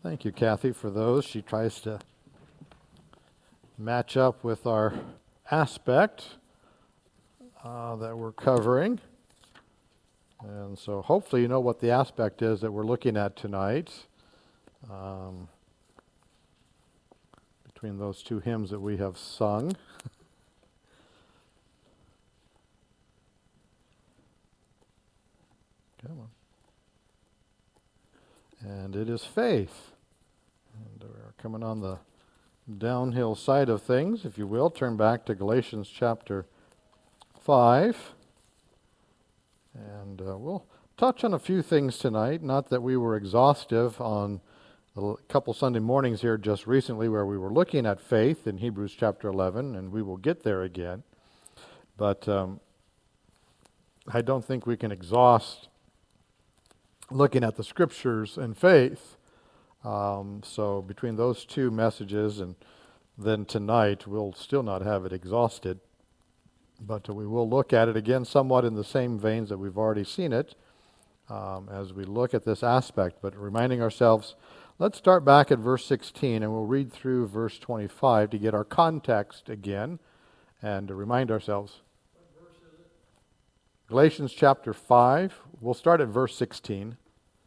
Thank you, Kathy, for those. She tries to match up with our aspect that we're covering. And so hopefully you know what the aspect is that we're looking at tonight. Between those two hymns that we have sung. Come on. And it is faith. And we're coming on the downhill side of things, if you will. Turn back to Galatians chapter 5. And we'll touch on a few things tonight. Not that we were exhaustive on a couple Sunday mornings here just recently where we were looking at faith in Hebrews chapter 11, and we will get there again. But I don't think we can exhaust looking at the Scriptures and faith. So between those two messages and then tonight, we'll still not have it exhausted. But we will look at it again somewhat in the same veins that we've already seen it as we look at this aspect. But reminding ourselves, let's start back at verse 16 and we'll read through verse 25 to get our context again and to remind ourselves. What verse is it? Galatians chapter 5, we'll start at verse 16.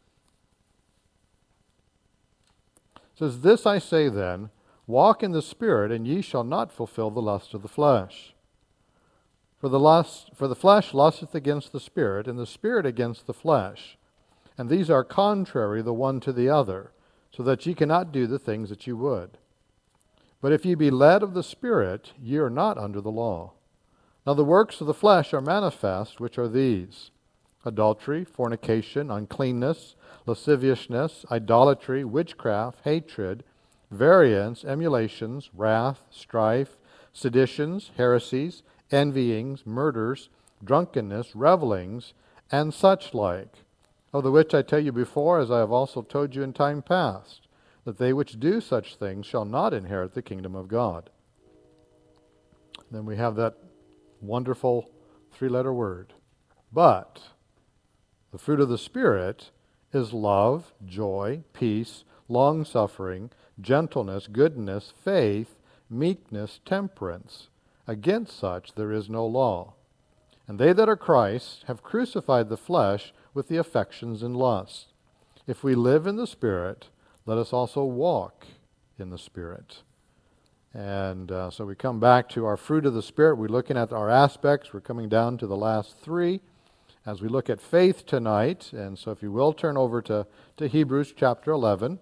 It says, "This I say then, walk in the Spirit, and ye shall not fulfill the lust of the flesh. For the flesh lusteth against the Spirit, and the Spirit against the flesh. And these are contrary the one to the other, so that ye cannot do the things that ye would. But if ye be led of the Spirit, ye are not under the law. Now the works of the flesh are manifest, which are these: adultery, fornication, uncleanness, lasciviousness, idolatry, witchcraft, hatred, variance, emulations, wrath, strife, seditions, heresies, envyings, murders, drunkenness, revellings, and such like, of the which I tell you before, as I have also told you in time past, that they which do such things shall not inherit the kingdom of God." Then we have that wonderful three-letter word. But the fruit of the Spirit is love, joy, peace, long-suffering, gentleness, goodness, faith, meekness, temperance. Against such there is no law. And they that are Christ have crucified the flesh with the affections and lusts. If we live in the Spirit, let us also walk in the Spirit. And so we come back to our fruit of the Spirit. We're looking at our aspects. We're coming down to the last three as we look at faith tonight. And so if you will, turn over to Hebrews chapter 11.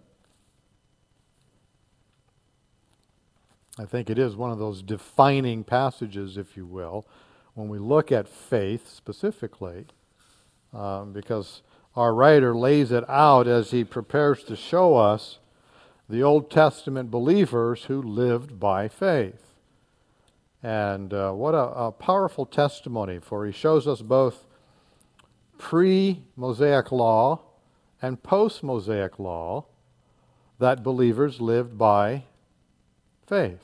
I think it is one of those defining passages, if you will, when we look at faith specifically, because our writer lays it out as he prepares to show us the Old Testament believers who lived by faith. And what a powerful testimony, for he shows us both pre-Mosaic law and post-Mosaic law that believers lived by faith.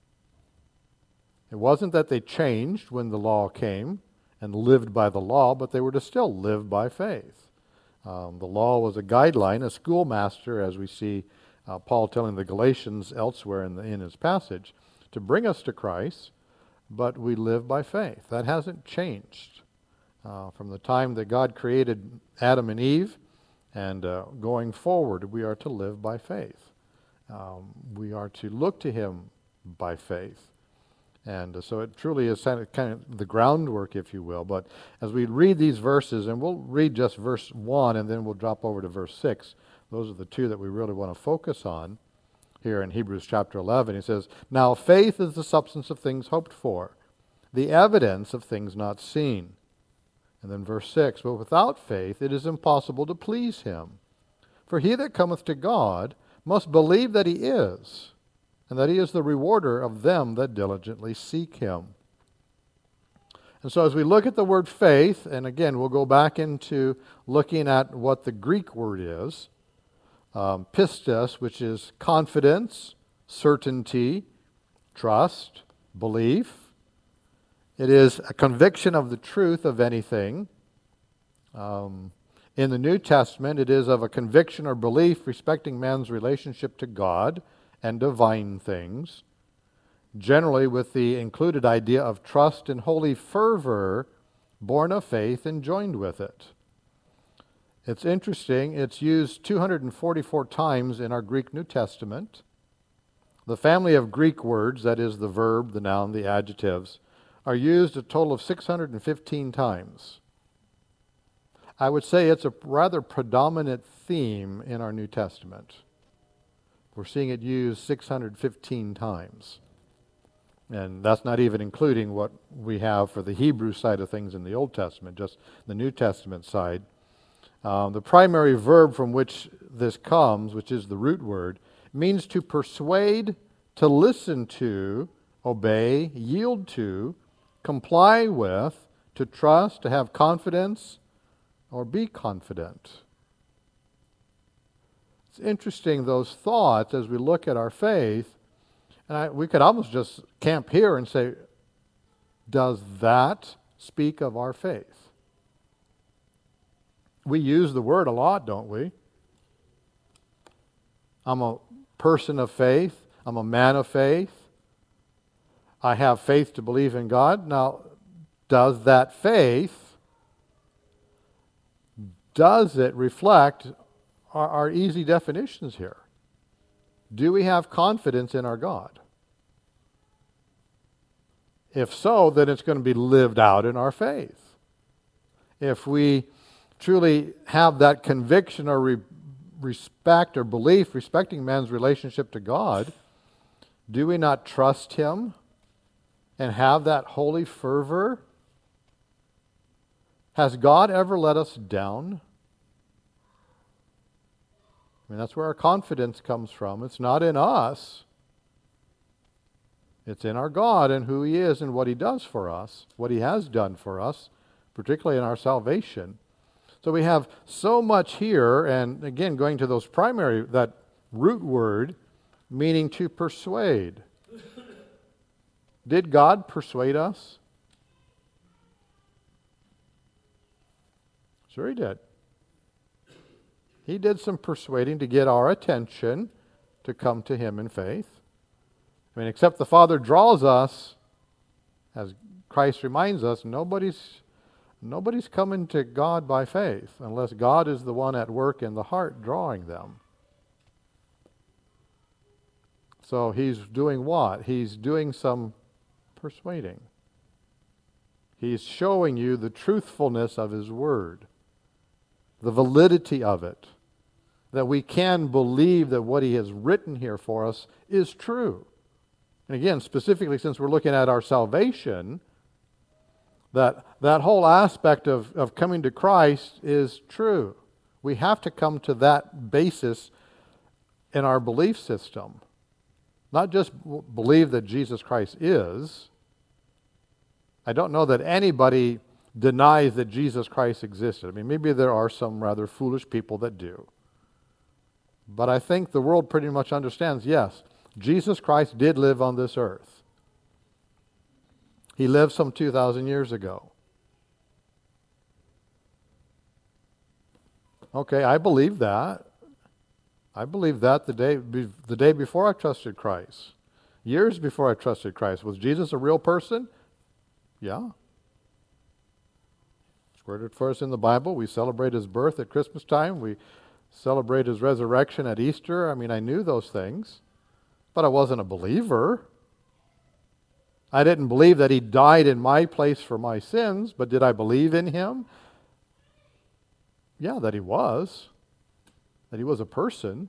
It wasn't that they changed when the law came and lived by the law, but they were to still live by faith. The law was a guideline, a schoolmaster, as we see Paul telling the Galatians elsewhere in his passage, to bring us to Christ, but we live by faith. That hasn't changed. From the time that God created Adam and Eve and going forward, we are to live by faith. We are to look to Him by faith. And so it truly is kind of the groundwork, if you will. But as we read these verses, and we'll read just verse 1 and then we'll drop over to verse 6. Those are the two that we really want to focus on here in Hebrews chapter 11. He says, "Now faith is the substance of things hoped for, the evidence of things not seen." And then verse 6, "But without faith it is impossible to please Him. For he that cometh to God must believe that He is, and that He is the rewarder of them that diligently seek Him." And so as we look at the word faith, and again we'll go back into looking at what the Greek word is, pistis, which is confidence, certainty, trust, belief. It is a conviction of the truth of anything. In the New Testament, it is of a conviction or belief respecting man's relationship to God and divine things, generally with the included idea of trust and holy fervor born of faith and joined with it. It's interesting, it's used 244 times in our Greek New Testament. The family of Greek words, that is the verb, the noun, the adjectives, are used a total of 615 times. I would say it's a rather predominant theme in our New Testament. We're seeing it used 615 times. And that's not even including what we have for the Hebrew side of things in the Old Testament, just the New Testament side. The primary verb from which this comes, which is the root word, means to persuade, to listen to, obey, yield to, comply with, to trust, to have confidence, or be confident. It's interesting, those thoughts, as we look at our faith, and we could almost just camp here and say, does that speak of our faith? We use the word a lot, don't we? I'm a person of faith. I'm a man of faith. I have faith to believe in God. Now, does that faith, does it reflect our easy definitions here? Do we have confidence in our God? If so, then it's going to be lived out in our faith. If we truly have that conviction or respect or belief respecting man's relationship to God, do we not trust Him and have that holy fervor? Has God ever let us down? I mean, that's where our confidence comes from. It's not in us. It's in our God and who He is and what He does for us, what He has done for us, particularly in our salvation. So we have so much here, and again, going to those primary, that root word, meaning to persuade. Did God persuade us? Sure He did. He did some persuading to get our attention to come to Him in faith. I mean, except the Father draws us, as Christ reminds us, nobody's coming to God by faith unless God is the one at work in the heart drawing them. So He's doing what? He's doing some persuading. He's showing you the truthfulness of His Word, the validity of it, that we can believe that what He has written here for us is true. And again, specifically since we're looking at our salvation, that whole aspect of coming to Christ is true. We have to come to that basis in our belief system. Not just believe that Jesus Christ is. I don't know that anybody denies that Jesus Christ existed. I mean, maybe there are some rather foolish people that do. But I think the world pretty much understands, yes, Jesus Christ did live on this earth. He lived some 2,000 years ago. Okay, I believe that. I believe that the day before I trusted Christ. Years before I trusted Christ. Was Jesus a real person? Yeah. It's worded for us in the Bible. We celebrate His birth at Christmas time. We celebrate His resurrection at Easter. I mean, I knew those things. But I wasn't a believer. I didn't believe that He died in my place for my sins, but did I believe in Him? Yeah, that He was a person.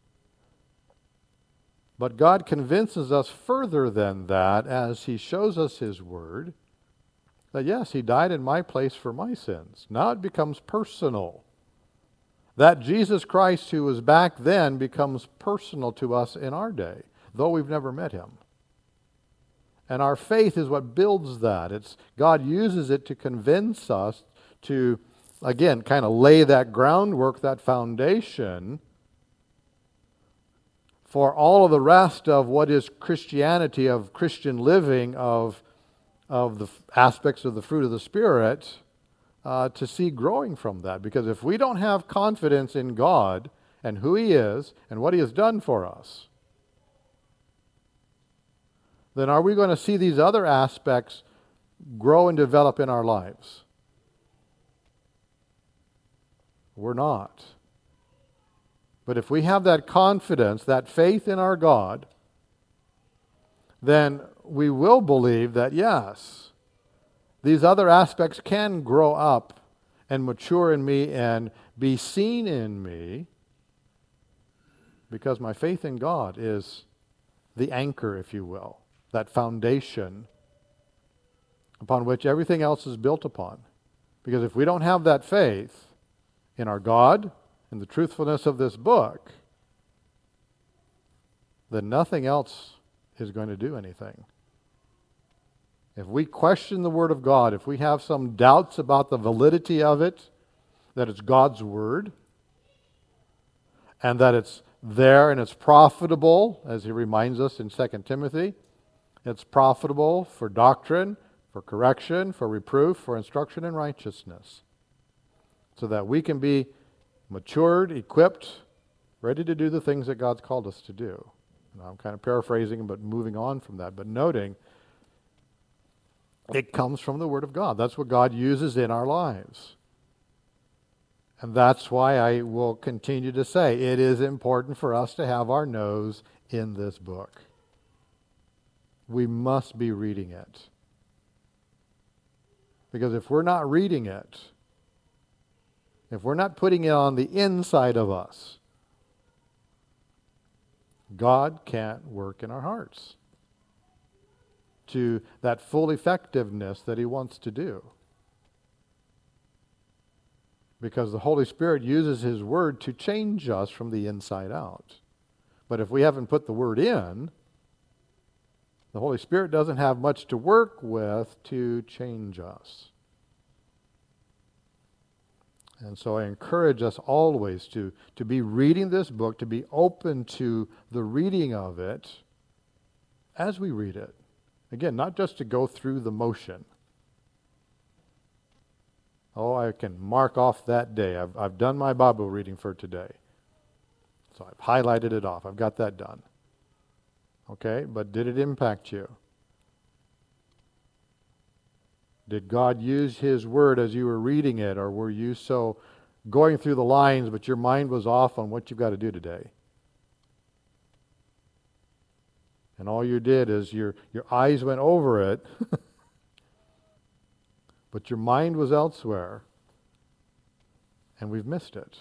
But God convinces us further than that as He shows us His Word, that yes, He died in my place for my sins. Now it becomes personal. That Jesus Christ who was back then becomes personal to us in our day, though we've never met Him. And our faith is what builds that. God uses it to convince us to, again, kind of lay that groundwork, that foundation for all of the rest of what is Christianity, of Christian living, of the aspects of the fruit of the Spirit, to see growing from that. Because if we don't have confidence in God and who He is and what He has done for us, then are we going to see these other aspects grow and develop in our lives? We're not. But if we have that confidence, that faith in our God, then we will believe that, yes, these other aspects can grow up and mature in me and be seen in me, because my faith in God is the anchor, if you will, that foundation upon which everything else is built upon. Because if we don't have that faith in our God, in the truthfulness of this book, then nothing else is going to do anything. If we question the Word of God, if we have some doubts about the validity of it, that it's God's Word, and that it's there and it's profitable, as he reminds us in 2 Timothy, it's profitable for doctrine, for correction, for reproof, for instruction in righteousness, so that we can be matured, equipped, ready to do the things that God's called us to do. And I'm kind of paraphrasing, but moving on from that, but noting it comes from the Word of God. That's what God uses in our lives. And that's why I will continue to say it is important for us to have our nose in this book. We must be reading it. Because if we're not reading it, if we're not putting it on the inside of us, God can't work in our hearts to that full effectiveness that He wants to do. Because the Holy Spirit uses His Word to change us from the inside out. But if we haven't put the Word in, the Holy Spirit doesn't have much to work with to change us. And so I encourage us always to be reading this book, to be open to the reading of it as we read it. Again, not just to go through the motion. Oh, I can mark off that day. I've done my Bible reading for today. So I've highlighted it off. I've got that done. Okay, but did it impact you? Did God use His Word as you were reading it, or were you so going through the lines, but your mind was off on what you've got to do today? And all you did is your eyes went over it, but your mind was elsewhere, and we've missed it.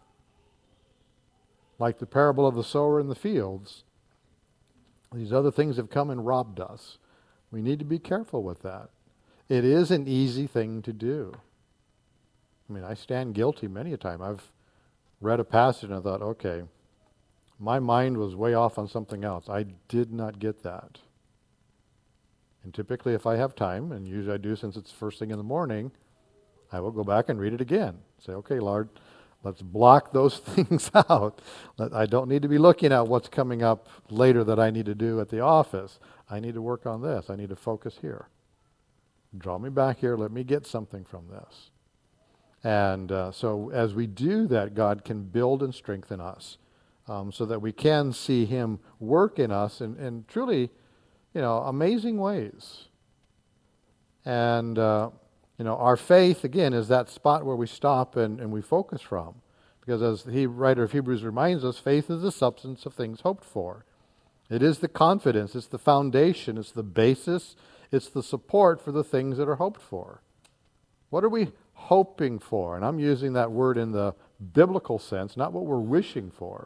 Like the parable of the sower in the fields, these other things have come and robbed us. We need to be careful with that. It is an easy thing to do. I mean, I stand guilty many a time. I've read a passage and I thought, okay, my mind was way off on something else. I did not get that. And typically if I have time, and usually I do since it's first thing in the morning, I will go back and read it again. Say, okay, Lord, let's block those things out. I don't need to be looking at what's coming up later that I need to do at the office. I need to work on this. I need to focus here. Draw me back here. Let me get something from this. And so as we do that, God can build and strengthen us so that we can see Him work in us in truly, amazing ways. And, our faith, again, is that spot where we stop and we focus from. Because as the writer of Hebrews reminds us, faith is the substance of things hoped for. It is the confidence, it's the foundation, it's the basis, it's the support for the things that are hoped for. What are we hoping for? And I'm using that word in the biblical sense, not what we're wishing for.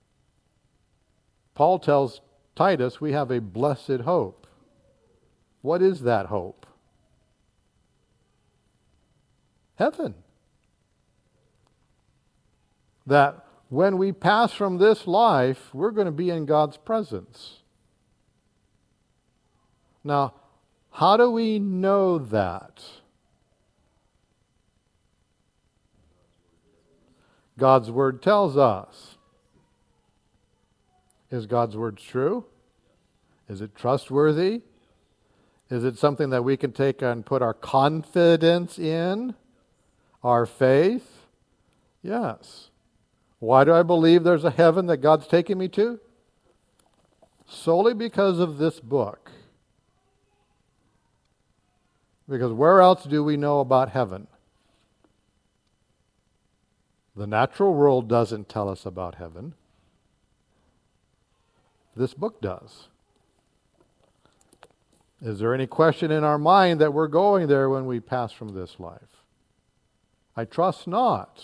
Paul tells Titus we have a blessed hope. What is that hope? Heaven. That when we pass from this life, we're going to be in God's presence. Now, how do we know that? God's Word tells us. Is God's Word true? Is it trustworthy? Is it something that we can take and put our confidence in? Our faith, yes. Why do I believe there's a heaven that God's taking me to? Solely because of this book. Because where else do we know about heaven? The natural world doesn't tell us about heaven. This book does. Is there any question in our mind that we're going there when we pass from this life? I trust not.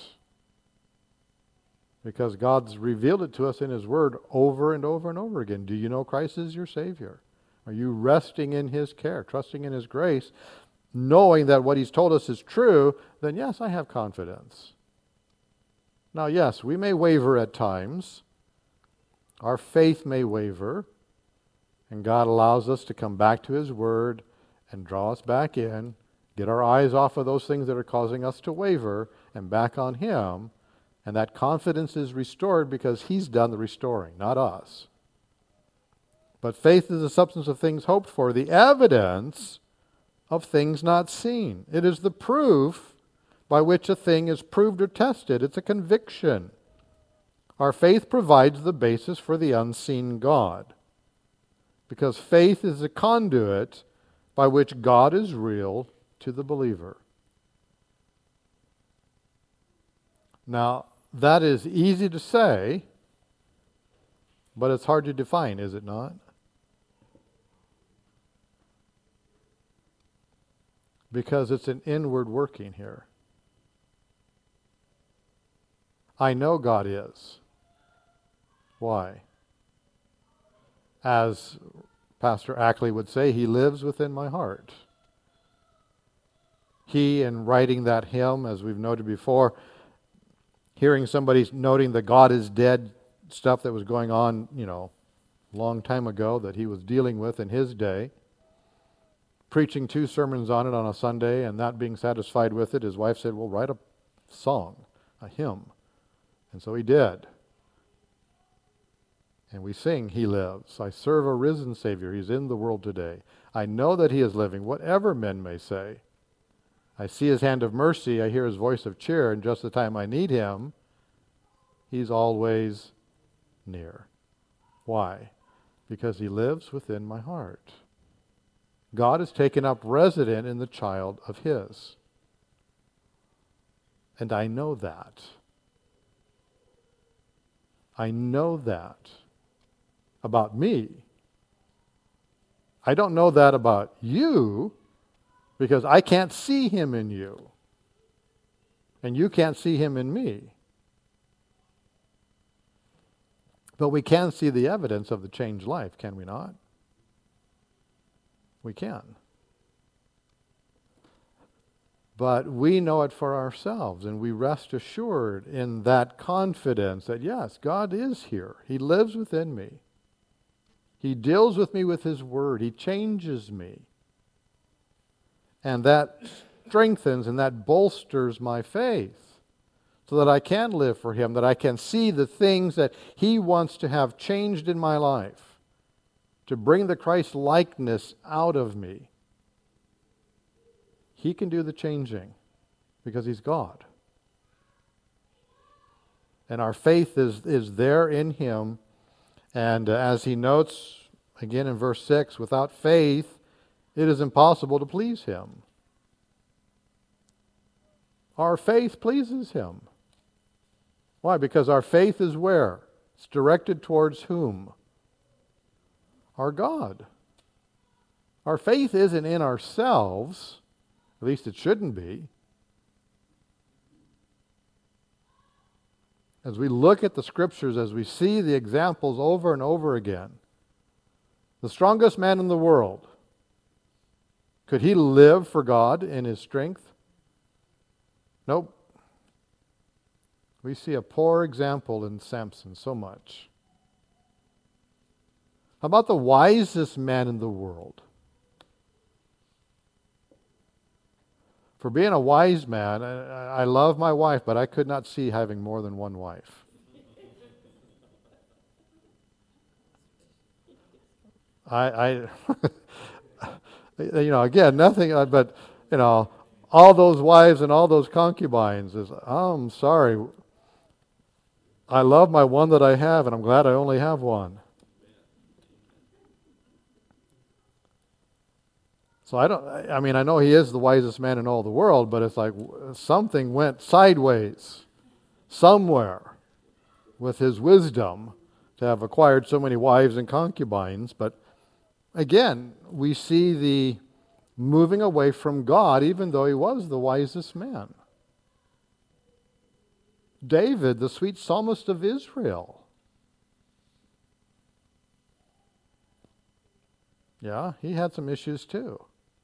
Because God's revealed it to us in His Word over and over and over again. Do you know Christ is your Savior? Are you resting in His care, trusting in His grace, knowing that what He's told us is true? Then yes, I have confidence. Now yes, we may waver at times. Our faith may waver. And God allows us to come back to His Word and draw us back in, get our eyes off of those things that are causing us to waver and back on Him. And that confidence is restored because He's done the restoring, not us. But faith is the substance of things hoped for, the evidence of things not seen. It is the proof by which a thing is proved or tested. It's a conviction. Our faith provides the basis for the unseen God. Because faith is a conduit by which God is real to the believer. Now, that is easy to say, but it's hard to define, is it not? Because it's an inward working here. I know God is. Why? As Pastor Ackley would say, He lives within my heart. He, in writing that hymn, as we've noted before, hearing somebody noting the God is dead stuff that was going on, long time ago that he was dealing with in his day, preaching 2 sermons on it on a Sunday and not being satisfied with it, his wife said, well, write a song, a hymn. And so he did. And we sing, He lives. I serve a risen Savior. He's in the world today. I know that He is living, whatever men may say. I see His hand of mercy. I hear His voice of cheer. And just the time I need Him, He's always near. Why? Because He lives within my heart. God has taken up resident in the child of His. And I know that. I know that about me. I don't know that about you because I can't see Him in you. And you can't see Him in me. But we can see the evidence of the changed life, can we not? We can. But we know it for ourselves, and we rest assured in that confidence that, yes, God is here. He lives within me. He deals with me with His Word. He changes me. And that strengthens and that bolsters my faith so that I can live for Him, that I can see the things that He wants to have changed in my life, to bring the Christ likeness out of me. He can do the changing because He's God. And our faith is there in Him. And as he notes, again in verse 6, without faith, it is impossible to please Him. Our faith pleases Him. Why? Because our faith is where? It's directed towards whom? Our God. Our faith isn't in ourselves. At least it shouldn't be. As we look at the Scriptures, as we see the examples over and over again, the strongest man in the world, could he live for God in his strength? Nope. We see a poor example in Samson so much. How about the wisest man in the world? For being a wise man, I love my wife, but I could not see having more than one wife. I again, nothing, but, all those wives and all those concubines is, I'm sorry, I love my one that I have, and I'm glad I only have one. So I know he is the wisest man in all the world, but it's like something went sideways somewhere with his wisdom to have acquired so many wives and concubines. But again, we see the moving away from God, even though he was the wisest man. David, the sweet psalmist of Israel. Yeah, he had some issues too.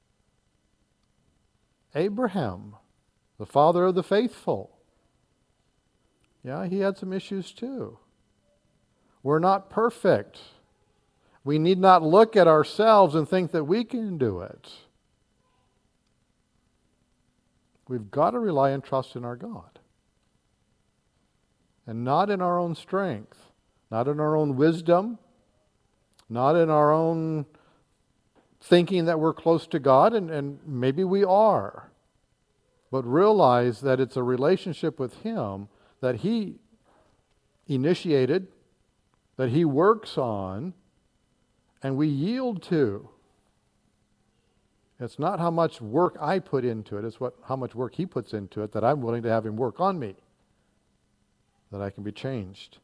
Abraham, the father of the faithful. Yeah, he had some issues too. We're not perfect. We need not look at ourselves and think that we can do it. We've got to rely and trust in our God. And not in our own strength, not in our own wisdom, not in our own thinking that we're close to God, and maybe we are. But realize that it's a relationship with Him that He initiated, that He works on, and we yield to. It's not how much work I put into it, it's how much work He puts into it that I'm willing to have Him work on me, that I can be changed.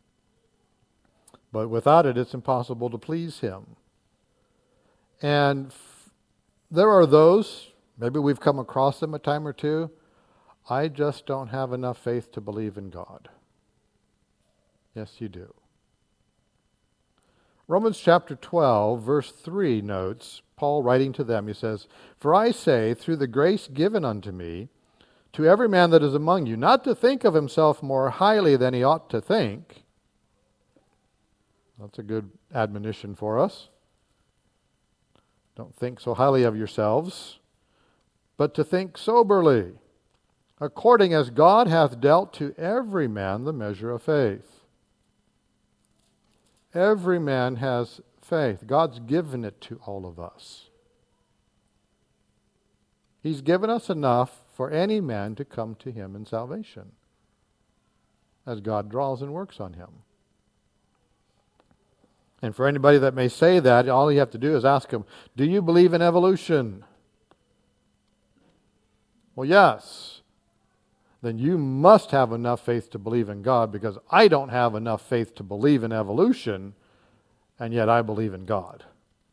But without it, it's impossible to please Him. And there are those, maybe we've come across them a time or two, I just don't have enough faith to believe in God. Yes, you do. Romans chapter 12, verse 3 notes, Paul writing to them, he says, "For I say, through the grace given unto me, to every man that is among you, not to think of himself more highly than he ought to think." That's a good admonition for us. Don't think so highly of yourselves, but to think soberly, according as God hath dealt to every man the measure of faith. Every man has faith. God's given it to all of us. He's given us enough for any man to come to Him in salvation, as God draws and works on him. And for anybody that may say that, all you have to do is ask them, do you believe in evolution? Well, yes. Then you must have enough faith to believe in God, because I don't have enough faith to believe in evolution, and yet I believe in God.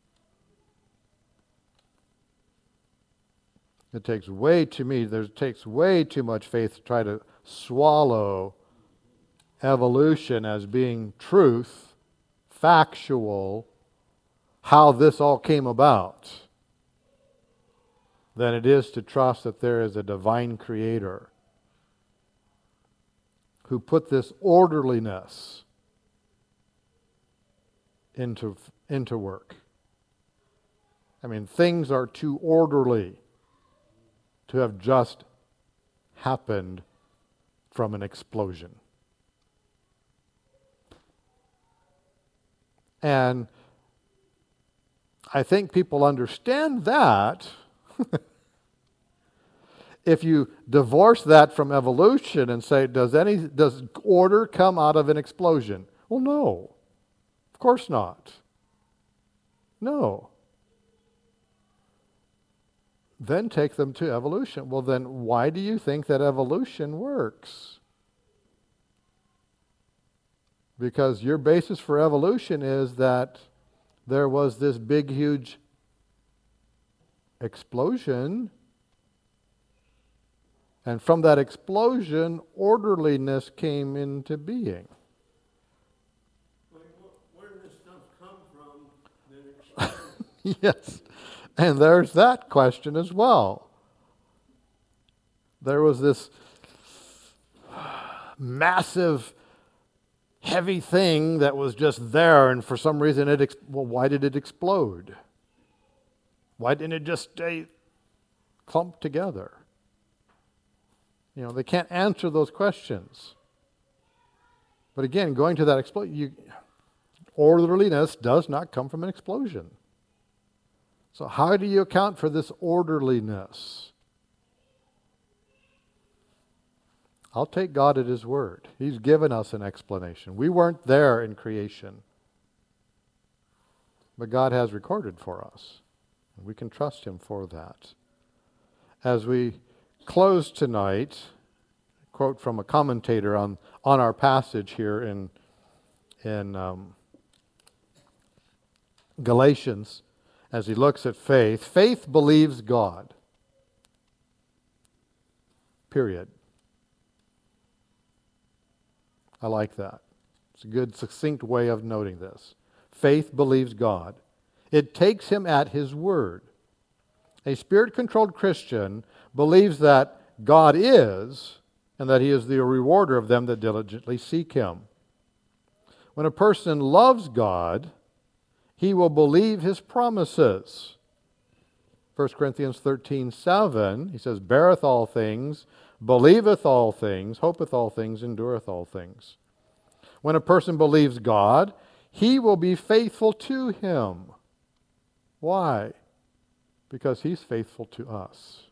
It takes way too much faith to try to swallow evolution as being truth, factual, how this all came about, than it is to trust that there is a divine creator who put this orderliness into work. I mean, things are too orderly to have just happened from an explosion. And I think people understand that. If you divorce that from evolution and say, does order come out of an explosion? Well, no. Of course not. No. Then take them to evolution. Well, then why do you think that evolution works? Because your basis for evolution is that there was this big, huge explosion, and from that explosion, orderliness came into being. Where did this stuff come from that exploded? Yes, and there's that question as well. There was this massive, heavy thing that was just there, and for some reason why did it explode? Why didn't it just stay clumped together? You know, they can't answer those questions. But again, going to that explosion, orderliness does not come from an explosion. So how do you account for this orderliness? I'll take God at His word. He's given us an explanation. We weren't there in creation, but God has recorded for us. And we can trust Him for that. As we close tonight, a quote from a commentator on our passage here in Galatians, as he looks at faith. Faith believes God. Period. I like that. It's a good, succinct way of noting this. Faith believes God. It takes Him at His word. A Spirit-controlled Christian believes that God is, and that He is the rewarder of them that diligently seek Him. When a person loves God, he will believe His promises. 1 Corinthians 13:7, he says, beareth all things, believeth all things, hopeth all things, endureth all things. When a person believes God, he will be faithful to Him. Why? Because He's faithful to us.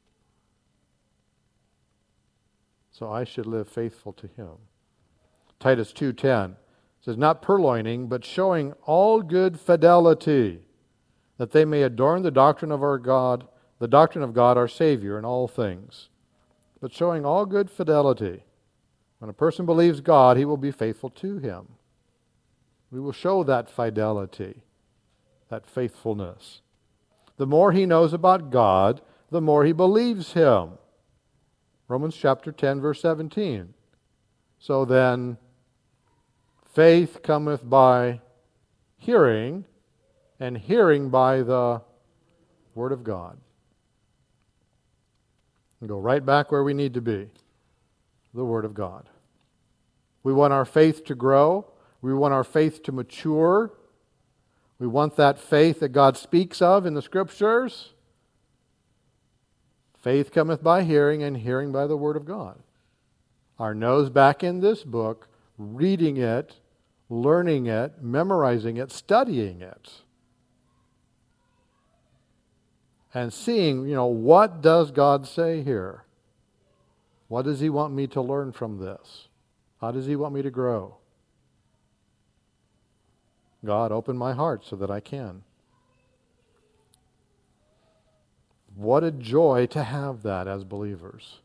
So I should live faithful to Him. Titus 2:10 says, not purloining, but showing all good fidelity, that they may adorn the doctrine of our God, the doctrine of God our Savior in all things. But showing all good fidelity. When a person believes God, he will be faithful to Him. We will show that fidelity, that faithfulness. The more he knows about God, the more he believes Him. Romans chapter 10, verse 17. So then, faith cometh by hearing, and hearing by the Word of God. And go right back where we need to be, the Word of God. We want our faith to grow. We want our faith to mature. We want that faith that God speaks of in the Scriptures. Faith cometh by hearing, and hearing by the Word of God. Our nose back in this book, reading it, learning it, memorizing it, studying it. And seeing, what does God say here? What does He want me to learn from this? How does He want me to grow? God, open my heart so that I can. What a joy to have that as believers.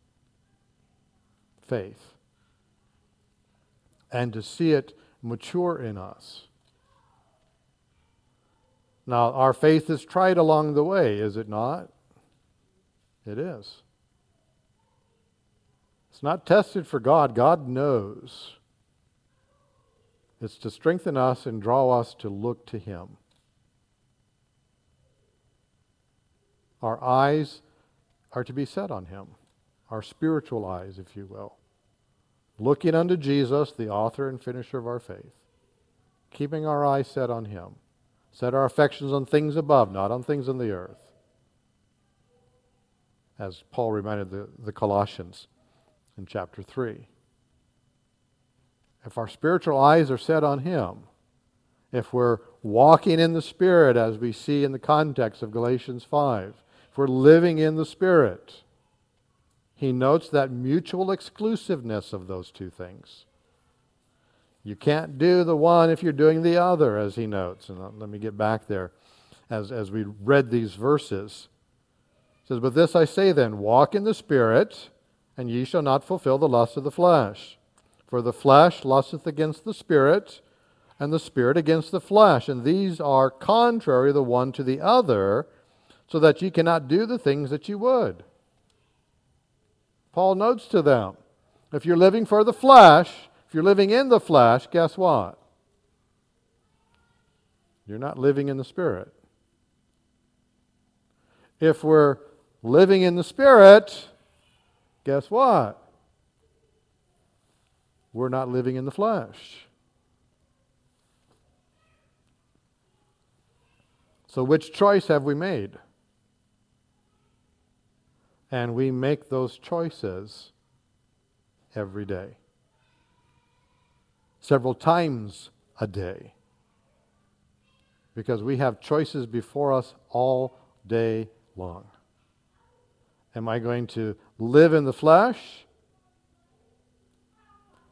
Faith. And to see it mature in us. Now, our faith is tried along the way, is it not? It is. It's not tested for God. God knows. It's to strengthen us and draw us to look to Him. Our eyes are to be set on Him. Our spiritual eyes, if you will. Looking unto Jesus, the author and finisher of our faith. Keeping our eyes set on Him. Set our affections on things above, not on things on the earth. As Paul reminded the Colossians in chapter 3. If our spiritual eyes are set on Him, if we're walking in the Spirit as we see in the context of Galatians 5, if we're living in the Spirit, he notes that mutual exclusiveness of those two things. You can't do the one if you're doing the other, as he notes. And let me get back there as we read these verses. It says, but this I say then, walk in the Spirit, and ye shall not fulfill the lust of the flesh. For the flesh lusteth against the Spirit, and the Spirit against the flesh. And these are contrary the one to the other, so that ye cannot do the things that ye would. Paul notes to them, if you're living for the flesh, if you're living in the flesh, guess what? You're not living in the Spirit. If we're living in the Spirit, guess what? We're not living in the flesh. So which choice have we made? And we make those choices every day. Several times a day. Because we have choices before us all day long. Am I going to live in the flesh?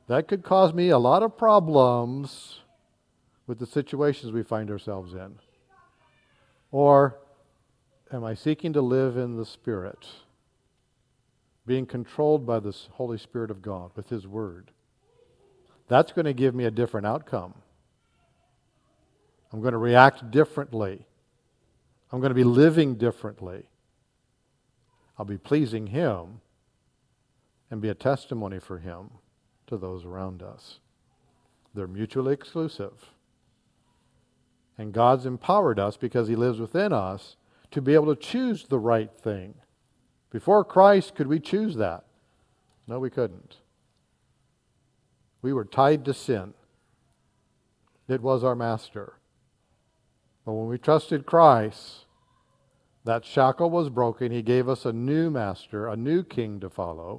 that could cause me a lot of problems with the situations we find ourselves in? Or am I seeking to live in the Spirit, being controlled by the Holy Spirit of God with His Word? That's going to give me a different outcome. I'm going to react differently. I'm going to be living differently. I'll be pleasing Him and be a testimony for Him to those around us. They're mutually exclusive. And God's empowered us, because He lives within us, to be able to choose the right thing. Before Christ, could we choose that? No, we couldn't. We were tied to sin. It was our master. But when we trusted Christ, that shackle was broken. He gave us a new master, a new king to follow.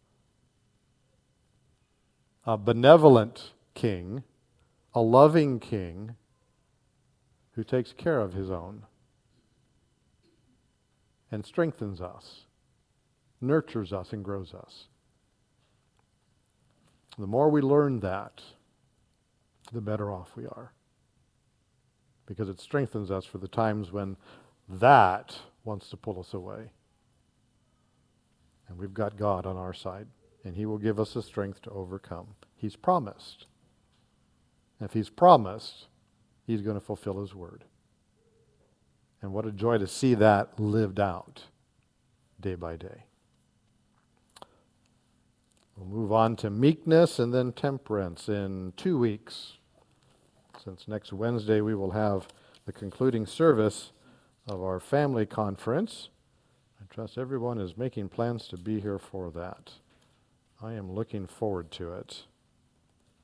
A benevolent king, a loving king who takes care of His own and strengthens us, nurtures us, and grows us. The more we learn that, the better off we are. Because it strengthens us for the times when that wants to pull us away. And we've got God on our side, and He will give us the strength to overcome. He's promised. And if He's promised, He's going to fulfill His word. And what a joy to see that lived out day by day. We'll move on to meekness and then temperance in 2 weeks. Since next Wednesday we will have the concluding service of our family conference. I trust everyone is making plans to be here for that. I am looking forward to it.